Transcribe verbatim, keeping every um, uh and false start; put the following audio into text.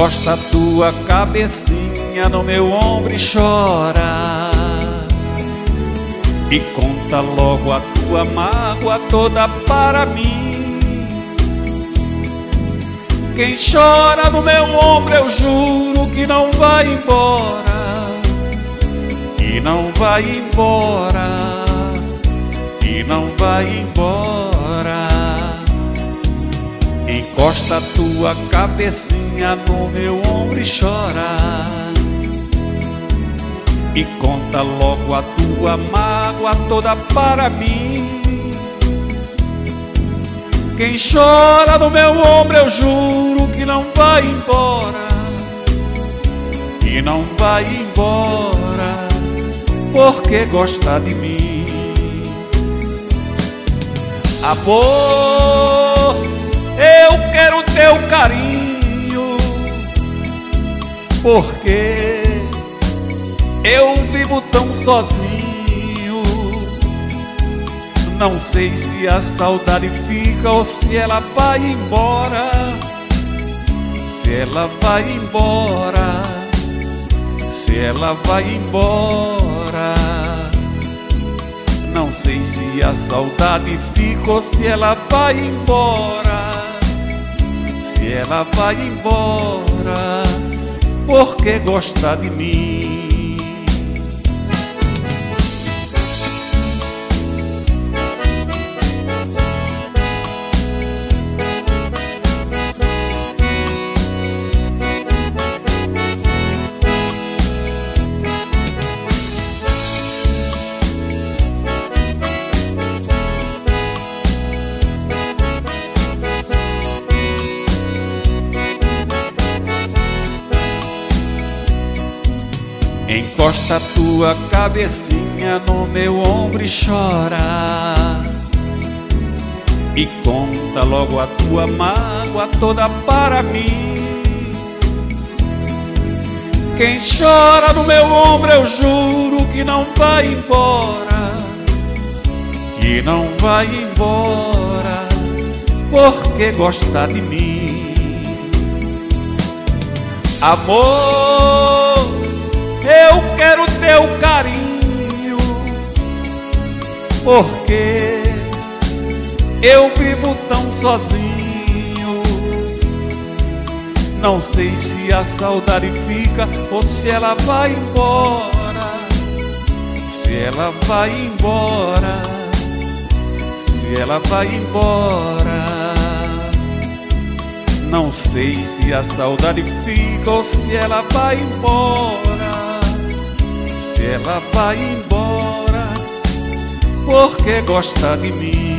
Encosta a tua cabecinha no meu ombro e chora, e conta logo a tua mágoa toda para mim. Quem chora no meu ombro, eu juro que não vai embora, que não vai embora, que não vai embora. Encosta a tua cabecinha no meu ombro e chora, e conta logo a tua mágoa toda para mim. Quem chora no meu ombro, eu juro que não vai embora, que não vai embora, porque gosta de mim. Amor, eu quero teu carinho, porque eu vivo tão sozinho. Não sei se a saudade fica ou se ela vai embora, se ela vai embora, se ela vai embora. Não sei se a saudade fica ou se ela vai embora, se ela vai embora, porque gosta de mim. Encosta a tua cabecinha no meu ombro e chora, e conta logo a tua mágoa toda para mim. Quem chora no meu ombro, eu juro que não vai embora, que não vai embora, porque gosta de mim. Amor, eu quero teu carinho, porque eu vivo tão sozinho. Não sei se a saudade fica ou se ela vai embora, se ela vai embora, se ela vai embora. Não sei se a saudade fica ou se ela vai embora, se ela vai embora, porque gosta de mim.